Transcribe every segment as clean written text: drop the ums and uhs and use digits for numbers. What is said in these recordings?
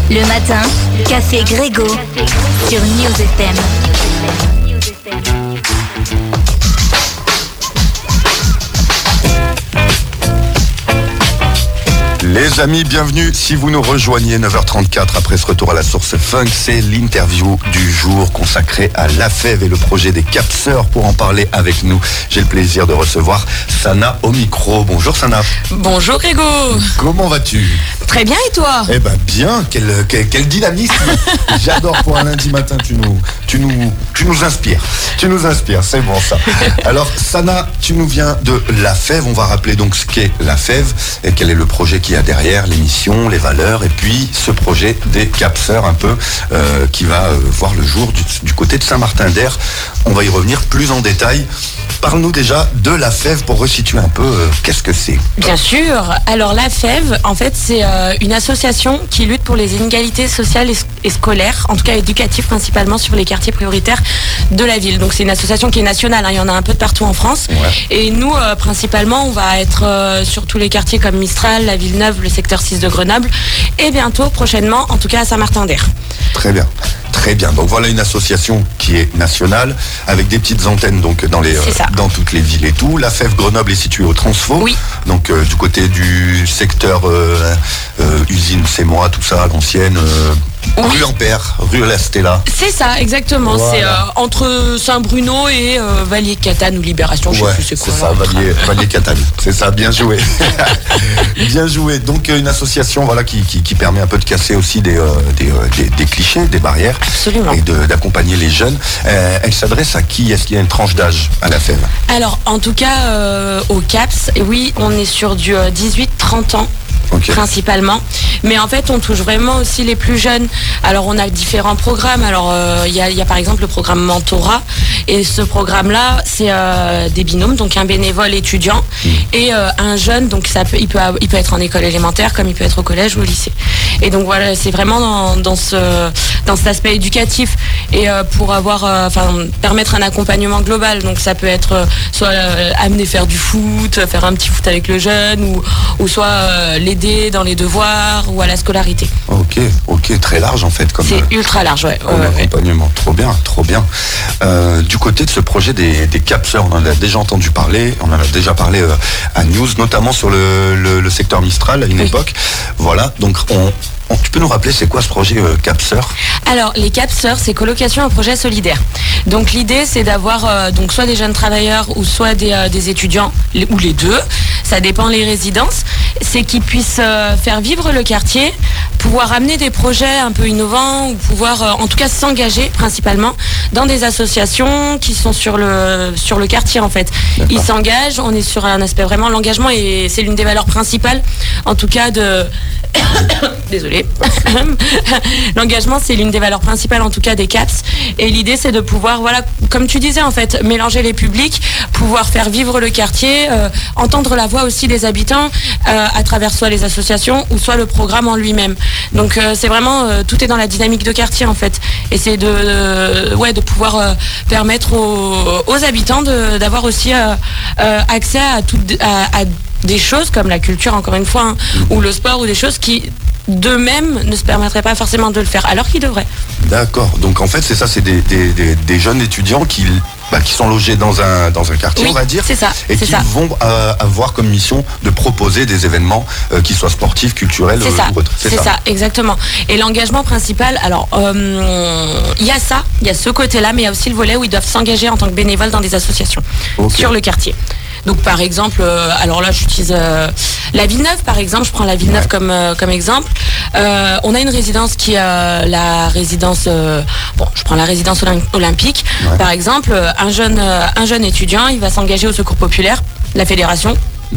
Le matin, Café Grégo sur News FM. Les amis, bienvenue. Si vous nous rejoignez 9h34 après ce retour à la source funk, c'est l'interview du jour consacrée à La Fève et le projet des Capseurs. Pour en parler avec nous, j'ai le plaisir de recevoir Sana au micro. Bonjour Sana. Bonjour Grégo. Comment vas-tu ? Très bien, et toi ? Eh ben bien, quel dynamisme. J'adore pour un lundi matin, tu nous inspires. Tu nous inspires, c'est bon ça. Alors Sana, tu nous viens de La Fève. On va rappeler donc ce qu'est La Fève et quel est le projet qu'il y a derrière, l'émission, les valeurs, et puis ce projet des Capseurs un peu qui va voir le jour du côté de Saint-Martin-d'Air. On va y revenir plus en détail. Parle-nous déjà de La Fève pour resituer un peu qu'est-ce que c'est. Bien sûr. Alors La Fève, en fait, c'est une association qui lutte pour les inégalités sociales et scolaires, en tout cas éducatives principalement sur les quartiers prioritaires de la ville. Donc c'est une association qui est nationale, hein, il y en a un peu de partout en France. Ouais. Et nous, principalement, on va être sur tous les quartiers comme Mistral, la Villeneuve, le secteur 6 de Grenoble, et bientôt, prochainement, en tout cas à Saint-Martin-d'Air. Très bien. Très bien. Donc voilà une association qui est nationale avec des petites antennes donc dans toutes les villes et tout. La Fève Grenoble est située au Transfo. Oui. Donc du côté du secteur usine, c'est moi, tout ça, l'ancienne. Oui. Rue Ampère, rue La Stella. C'est ça, exactement. Voilà. C'est entre Saint-Bruno et Valier-Catane ou Libération, je sais plus c'est quoi. C'est ça, Valier-Catane. C'est ça, bien joué. Bien joué. Donc une association voilà, qui permet un peu de casser aussi des clichés, des barrières. Absolument. Et d'accompagner les jeunes. Elle s'adresse à qui ? Est-ce qu'il y a une tranche d'âge à La Fève ? Alors, en tout cas, au CAPS, oui, on est sur du 18-30 ans. Okay. Principalement, mais en fait on touche vraiment aussi les plus jeunes. Alors on a différents programmes. Alors il y a par exemple le programme Mentorat, et ce programme là c'est des binômes, donc un bénévole étudiant et un jeune, donc il peut être en école élémentaire comme il peut être au collège ou au lycée. Et donc voilà, c'est vraiment dans cet aspect éducatif et pour avoir permettre un accompagnement global. Donc ça peut être soit amener faire du foot, faire un petit foot avec le jeune, ou soit l'aider dans les devoirs ou à la scolarité. Ok, très large en fait. C'est ultra large, ouais. Accompagnement, trop bien. Du côté de ce projet des Capseurs, on en a déjà entendu parler, on en a déjà parlé à News, notamment sur le secteur Mistral à une époque. Voilà, donc tu peux nous rappeler c'est quoi ce projet Capseurs ? Alors les Capseurs, c'est colocation un projet solidaire. Donc l'idée c'est d'avoir donc soit des jeunes travailleurs ou soit des étudiants ou les deux, ça dépend les résidences. C'est qu'ils puissent faire vivre le quartier, pouvoir amener des projets un peu innovants ou pouvoir en tout cas s'engager principalement dans des associations qui sont sur le quartier en fait. D'accord. Ils s'engagent, on est sur un aspect vraiment l'engagement et c'est l'une des valeurs principales en tout cas de désolé. L'engagement, c'est l'une des valeurs principales en tout cas des CAPS. Et l'idée, c'est de pouvoir, voilà, comme tu disais en fait, mélanger les publics, pouvoir faire vivre le quartier, entendre la voix aussi des habitants à travers soit les associations ou soit le programme en lui-même. Donc c'est vraiment, tout est dans la dynamique de quartier en fait. Et c'est de pouvoir permettre aux habitants d'avoir aussi accès à des choses comme la culture, encore une fois, ou le sport, ou des choses qui d'eux-mêmes ne se permettraient pas forcément de le faire, alors qu'ils devraient. D'accord, donc en fait c'est ça, c'est des jeunes étudiants qui sont logés dans un quartier, oui, on va dire, c'est ça, et qui vont avoir comme mission de proposer des événements qui soient sportifs, culturels ou autres. C'est ça, exactement. Et l'engagement principal, alors il y a ce côté-là, mais il y a aussi le volet où ils doivent s'engager en tant que bénévoles dans des associations sur le quartier. Donc par exemple, alors là j'utilise la Villeneuve par exemple, je prends la Villeneuve comme exemple. On a une résidence qui est la résidence, je prends la résidence olympique. Ouais. Par exemple, un jeune étudiant, il va s'engager au Secours populaire, la fédération.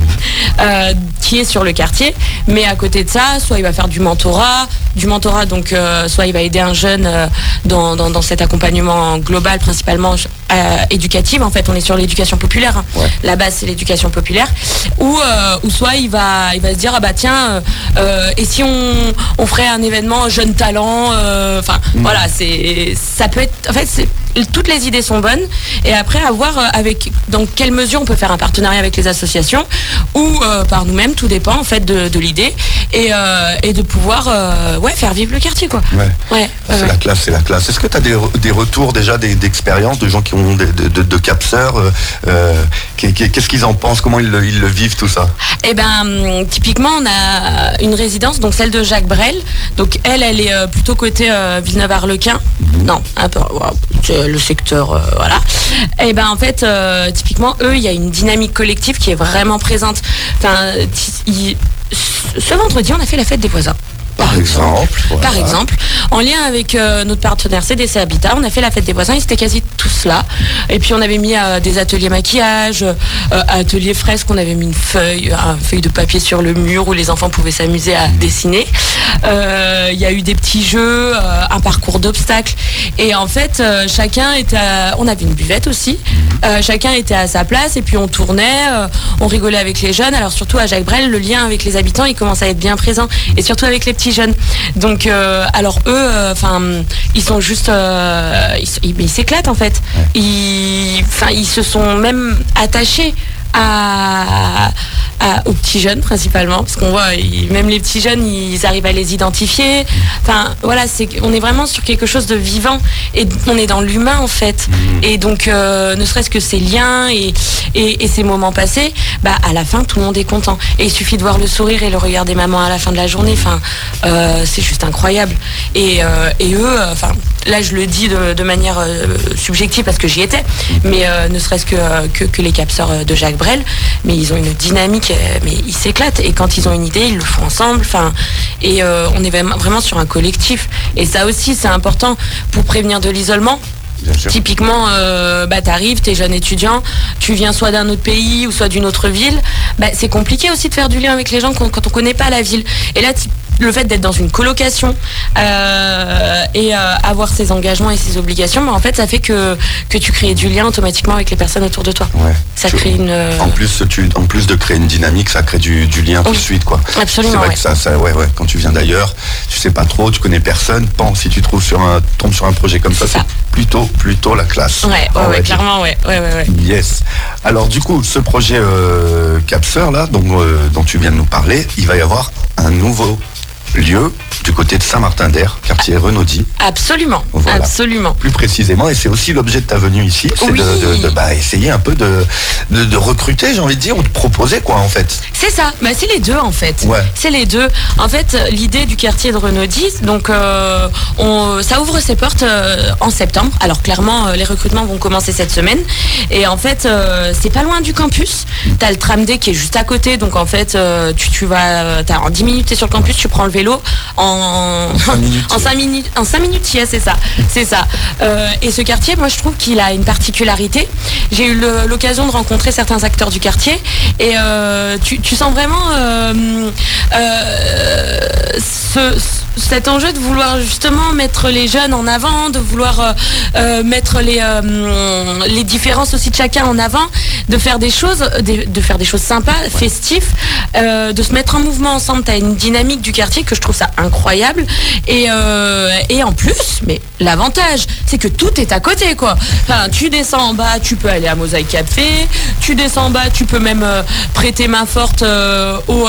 Qui est sur le quartier, mais à côté de ça, soit il va faire du mentorat, donc soit il va aider un jeune dans cet accompagnement global, principalement éducatif. En fait, on est sur l'éducation populaire. Hein. Ouais. La base, c'est l'éducation populaire. Ou soit il va se dire et si on ferait un événement jeune talent. Voilà, ça peut être. En fait, toutes les idées sont bonnes. Et après, à voir dans quelle mesure on peut faire un partenariat avec les associations ou par nous-mêmes, tout dépend en fait de l'idée et de pouvoir faire vivre le quartier, quoi. C'est la classe, c'est la classe. Est-ce que tu as des retours déjà d'expérience de gens qui ont de capseurs qu'est-ce qu'ils en pensent, comment ils le vivent tout ça? Eh ben, typiquement, on a une résidence, donc celle de Jacques Brel. Donc elle est plutôt côté Villeneuve-Arlequin. Non, un peu, c'est le secteur, voilà. Et ben en fait, typiquement, eux, il y a une dynamique collective qui est vraiment présente. Enfin, ce vendredi, on a fait la fête des voisins. Par exemple, voilà. Par exemple, en lien avec notre partenaire CDC Habitat, on a fait la fête des voisins, ils étaient quasi tous là. Et puis on avait mis des ateliers maquillage, ateliers fresques, on avait mis une feuille de papier sur le mur où les enfants pouvaient s'amuser à dessiner. Il y a eu des petits jeux, un parcours d'obstacles. Et en fait, chacun était on avait une buvette aussi. Chacun était à sa place et puis on tournait, on rigolait avec les jeunes. Alors surtout à Jacques Brel, le lien avec les habitants, il commence à être bien présent. Et surtout avec les petits jeunes. Donc, alors eux, ils sont juste, ils s'éclatent en fait. Ils se sont même attachés aux petits jeunes principalement, parce qu'on voit même les petits jeunes, ils arrivent à les identifier. Enfin voilà, on est vraiment sur quelque chose de vivant et on est dans l'humain en fait. Et donc ne serait-ce que ces liens et ces moments passés, à la fin tout le monde est content. Et il suffit de voir le sourire et le regard des mamans à la fin de la journée. C'est juste incroyable. Et eux, là je le dis de manière subjective parce que j'y étais, mais ne serait-ce que les capseurs de Jacques Brel, mais ils ont une dynamique, mais ils s'éclatent. Et quand ils ont une idée, ils le font ensemble. Et on est vraiment sur un collectif. Et ça aussi, c'est important pour prévenir de l'isolement. Typiquement, t'arrives, t'es jeune étudiant, tu viens soit d'un autre pays ou soit d'une autre ville, c'est compliqué aussi de faire du lien avec les gens quand on connaît pas la ville. Et là, le fait d'être dans une colocation et avoir ses engagements et ses obligations, en fait, ça fait que tu crées du lien automatiquement avec les personnes autour de toi. Ouais. Ça crée une... En plus de créer une dynamique, ça crée du lien tout de suite, quoi. Absolument. C'est vrai que ça, quand tu viens d'ailleurs, tu sais pas trop, tu connais personne. Si tu tombes sur un projet comme ça, c'est plutôt la classe. Ouais, clairement, ouais. Yes. Alors du coup, ce projet capseur là, dont tu viens de nous parler, il va y avoir un nouveau lieu du côté de Saint-Martin-d'Air, quartier Renaudie. Absolument, voilà. Absolument. Plus précisément, et c'est aussi l'objet de ta venue ici, c'est essayer un peu de recruter, j'ai envie de dire, ou de proposer quoi en fait. C'est ça, c'est les deux en fait. Ouais. C'est les deux. En fait, l'idée du quartier de Renaudie, donc ça ouvre ses portes en septembre. Alors clairement, les recrutements vont commencer cette semaine. Et en fait, c'est pas loin du campus. T'as le tram D qui est juste à côté, donc en fait, tu vas, en 10 minutes t'es sur le campus, tu prends le vélo en 5 minutes. En 5 minutes, c'est ça. Et ce quartier, moi je trouve qu'il a une particularité. J'ai eu l'occasion de rencontrer certains acteurs du quartier et tu sens vraiment cet enjeu de vouloir justement mettre les jeunes en avant, de vouloir mettre les différences aussi de chacun en avant, de faire des choses sympas, festives, de se mettre en mouvement ensemble. T'as une dynamique du quartier que je trouve ça incroyable et en plus, mais l'avantage, c'est que tout est à côté quoi. Tu descends en bas, tu peux aller à Mosaïque Café, tu descends en bas, tu peux même prêter main forte au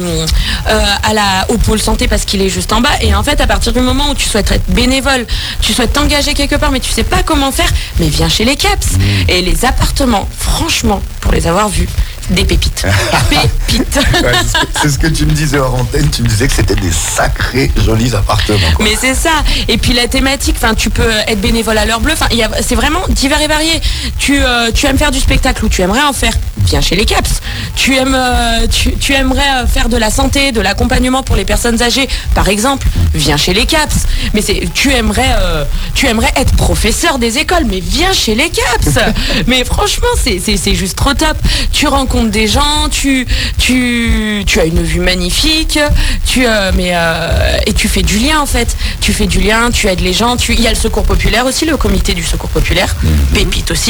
pôle santé parce qu'il est juste en bas. Et en fait, à partir du moment où tu souhaites être bénévole, tu souhaites t'engager quelque part, mais tu sais pas comment faire, mais viens chez les Caps. Et les appartements, franchement, pour les avoir vus, des pépites. Pépites. C'est ce que tu me disais hors antenne, tu me disais que c'était des sacrés jolis appartements. Quoi. Mais c'est ça. Et puis la thématique, tu peux être bénévole à l'heure bleue, c'est vraiment divers et varié. Tu aimes faire du spectacle ou tu aimerais en faire, viens chez les Caps. Tu aimerais faire de la santé, de l'accompagnement pour les personnes âgées, par exemple, viens chez les Caps. Mais tu aimerais être professeur des écoles, mais viens chez les Caps. Mais franchement, c'est juste trop top. Tu rencontres des gens, tu as une vue magnifique, et tu fais du lien en fait. Tu fais du lien, tu aides les gens. Il y a le secours populaire aussi, le comité du secours populaire, pépite aussi.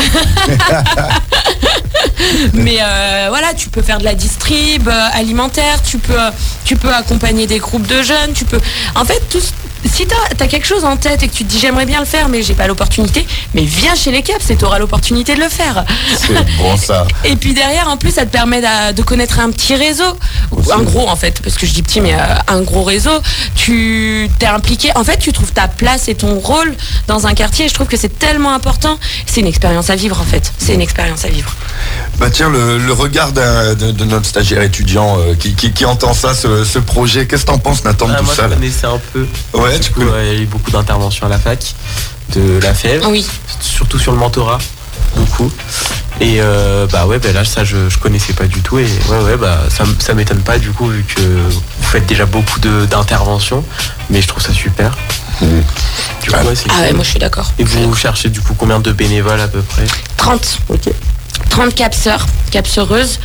Mais voilà, tu peux faire de la distrib alimentaire, tu peux accompagner des groupes de jeunes, en fait si t'as quelque chose en tête et que tu te dis j'aimerais bien le faire mais j'ai pas l'opportunité, mais viens chez les CAPS et t'auras l'opportunité de le faire. C'est bon ça. Et puis derrière, en plus, ça te permet de connaître un petit réseau, Aussi. un gros en fait, parce que je dis petit, mais un gros réseau. Tu t'es impliqué, en fait, tu trouves ta place et ton rôle dans un quartier. Et je trouve que c'est tellement important. C'est une expérience à vivre en fait. C'est une expérience à vivre. Bah tiens, le regard de notre stagiaire étudiant qui entend ça, ce projet, qu'est-ce que t'en penses, Nathan, de tout Moi, ça je là connaissais un peu. Ouais, Du coup, il y a eu beaucoup d'interventions à la fac de la FEV, Oui. surtout sur le mentorat, beaucoup. Et là, ça, je connaissais pas du tout. Et ça m'étonne pas, du coup, vu que vous faites déjà beaucoup d'interventions. Mais je trouve ça super. Du coup, c'est Ah ouais, cool. moi je suis d'accord. Et vous cherchez du coup combien de bénévoles à peu près? 30. Ok. 30 capseurs, capseuses.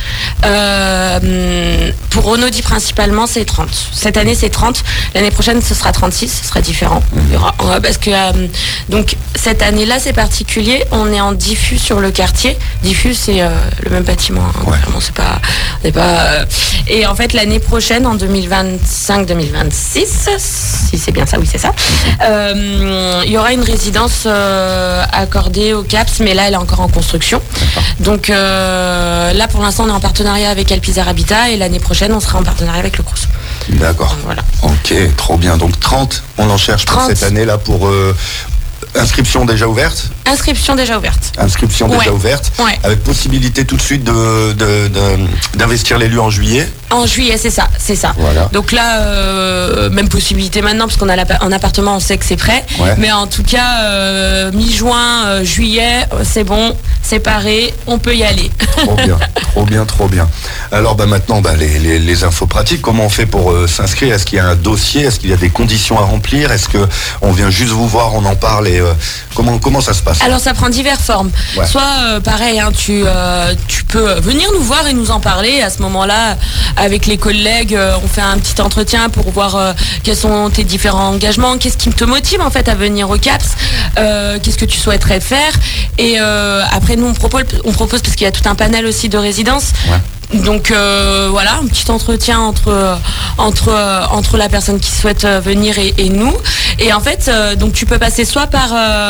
Pour Onodi principalement, c'est 30. Cette année, c'est 30. L'année prochaine, ce sera 36. Ce sera différent. On verra. Parce que donc cette année-là, c'est particulier. On est en diffus sur le quartier. Diffus, c'est le même bâtiment. Hein. Ouais. Vraiment, on n'est pas. Et en fait, l'année prochaine, en 2025-2026, si c'est bien ça, oui, c'est ça. Il y aura une résidence accordée au CAPS, mais là, elle est encore en construction. Donc là, pour l'instant, on est en partenariat avec Alpizar Habitat et l'année prochaine, on sera en partenariat avec le Crous. D'accord. Voilà. Ok, trop bien. Donc 30, on en cherche pour 30. cette année-là pour inscription déjà ouverte. Inscription déjà ouverte. Inscription déjà Ouais. ouverte. Ouais. Avec possibilité tout de suite d'investir l'élu en juillet. En juillet, c'est ça. Voilà. Donc là, même possibilité maintenant, parce qu'on a un appartement, on sait que c'est prêt. Ouais. Mais en tout cas, mi-juin, juillet, c'est bon, c'est paré, on peut y aller. Trop bien, trop bien, trop bien. Alors maintenant, les infos pratiques, comment on fait pour s'inscrire? Est-ce qu'il y a un dossier? Est-ce qu'il y a des conditions à remplir? Est-ce qu'on vient juste vous voir, on en parle et comment ça se passe? Alors ça prend diverses formes. Ouais. Soit pareil, hein, tu peux venir nous voir et nous en parler. À ce moment-là, avec les collègues, on fait un petit entretien pour voir quels sont tes différents engagements, qu'est-ce qui te motive en fait à venir au CAPS, qu'est-ce que tu souhaiterais faire. Et après nous on propose parce qu'il y a tout un panel aussi de résidences. Ouais. Donc voilà, un petit entretien entre la personne qui souhaite venir et nous. Et en fait, donc tu peux passer soit par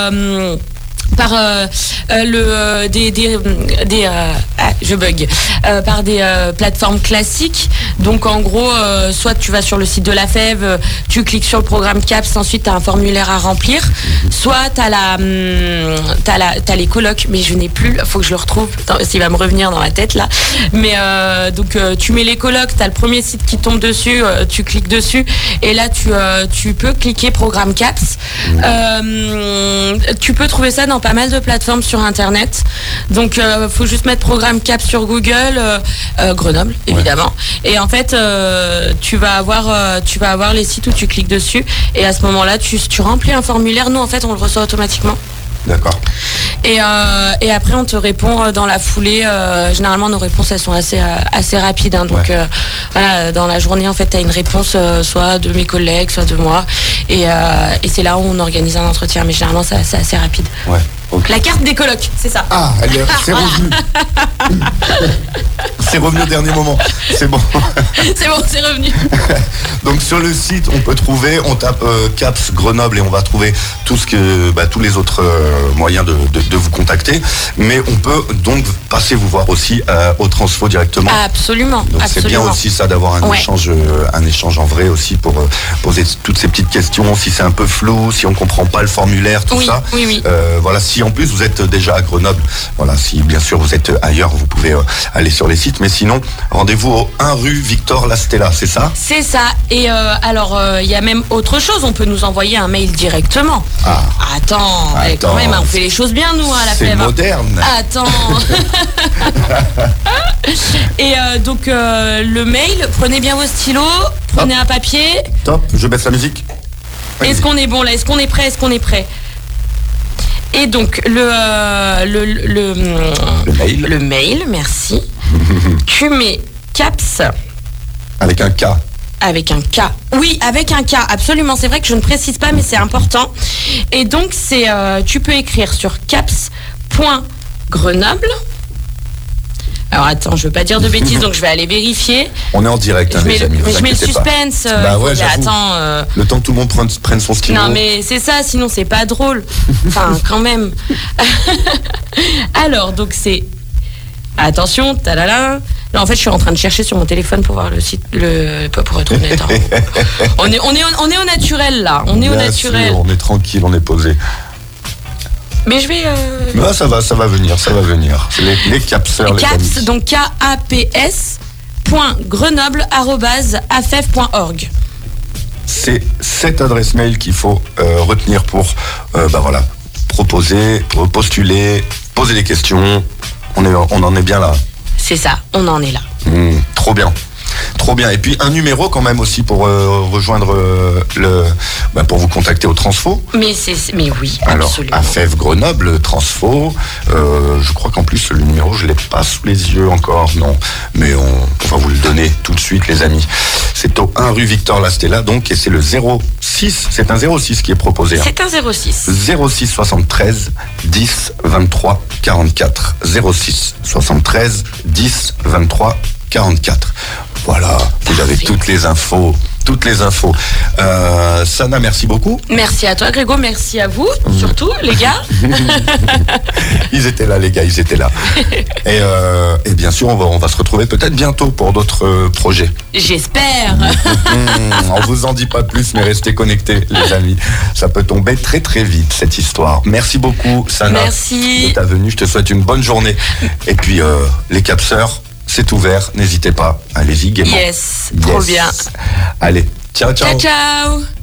par des plateformes classiques. Donc en gros, soit tu vas sur le site de la FEV, tu cliques sur le programme CAPS, ensuite tu as un formulaire à remplir, soit tu as les colocs, mais je n'ai plus, faut que je le retrouve, s'il va me revenir dans la tête là. Mais donc tu mets les colocs, tu as le premier site qui tombe dessus, tu cliques dessus et là tu peux cliquer programme CAPS. Tu peux trouver ça dans pas mal de plateformes sur internet. Donc faut juste mettre programme CAPS sur Google, Grenoble évidemment. Et en fait tu vas avoir les sites où tu cliques dessus et à ce moment-là tu remplis un formulaire. Nous en fait on le reçoit automatiquement. D'accord. Et après on te répond dans la foulée. Généralement nos réponses elles sont assez rapides. Hein. Donc voilà, dans la journée en fait tu as une réponse soit de mes collègues, soit de moi. Et c'est là où on organise un entretien. Mais généralement c'est assez rapide. Ouais. Okay. La carte des colocs, c'est ça. Ah, c'est revenu. C'est revenu au dernier moment. C'est bon. C'est bon, c'est revenu. Donc sur le site, on peut trouver, on tape CAPS Grenoble et on va trouver tous les autres moyens de vous contacter. Mais on peut donc passer vous voir aussi au Transfo directement. Absolument. Donc c'est bien aussi ça d'avoir un échange en vrai aussi pour poser toutes ces petites questions. Si c'est un peu flou, si on comprend pas le formulaire, tout ça. Oui. Voilà, si en plus vous êtes déjà à Grenoble, voilà, si bien sûr vous êtes ailleurs, vous pouvez aller sur les sites. Mais sinon, rendez-vous au 1 rue Victor Lastella, c'est ça? C'est ça. Et alors, il y a même autre chose. On peut nous envoyer un mail directement. Ah. Attends, quand même, on fait les choses bien, nous, à la C'est FEV. moderne. Attends. Et donc, le mail, prenez bien vos stylos, prenez un papier. Top, je baisse la musique. Est-ce qu'on est bon là? Est-ce qu'on est prêt? Et donc, le mail, merci. Tu mets CAPS. Avec un K. Avec un K. Oui, avec un K, absolument. C'est vrai que je ne précise pas, mais c'est important. Et donc, tu peux écrire sur caps.grenoble. Alors attends, je veux pas dire de bêtises, donc je vais aller vérifier. On est en direct, hein, les amis. Mais vous je mets le inquiétez pas. suspense. Bah ouais, j'avoue. Attends. Le temps que tout le monde prenne son stylo. Non mais c'est ça, sinon c'est pas drôle. Enfin, quand même. Alors, donc c'est... Attention, talala. Là, en fait, je suis en train de chercher sur mon téléphone pour voir le site, pour être honnête. Hein. On est au naturel, là. On est au Bien naturel. sûr, on est tranquille, on est posé. Mais je vais... Là, ça va venir. C'est les capseurs, les amis. Caps, donc kaps.grenoble@afef.org. C'est cette adresse mail qu'il faut retenir pour proposer, postuler, poser des questions. On en est bien là. C'est ça, on en est là. Trop bien. Et puis un numéro quand même aussi pour rejoindre pour vous contacter au Transfo. Mais oui, alors, absolument. AFEF Grenoble, Transfo. Je crois qu'en plus le numéro je l'ai pas sous les yeux encore, non. Mais on va vous le donner tout de suite, les amis. C'est au 1 rue Victor Lastella, donc, et c'est le 06. C'est un 06 qui est proposé. C'est un 06. 06 73 10 23 44. 06 73 10 23 44. Voilà, vous avez toutes les infos. Sana, merci beaucoup. Merci à toi, Grégo. Merci à vous, surtout, les gars. Ils étaient là, les gars, Et bien sûr, on va se retrouver peut-être bientôt pour d'autres projets. J'espère. On vous en dit pas plus, mais restez connectés, les amis. Ça peut tomber très très vite, cette histoire. Merci beaucoup, Sana. Merci. De ta venue. Je te souhaite une bonne journée. Et puis, les capseurs, c'est ouvert. N'hésitez pas. Allez-y, gaiement. Yes, trop bien. Allez, ciao. Ciao.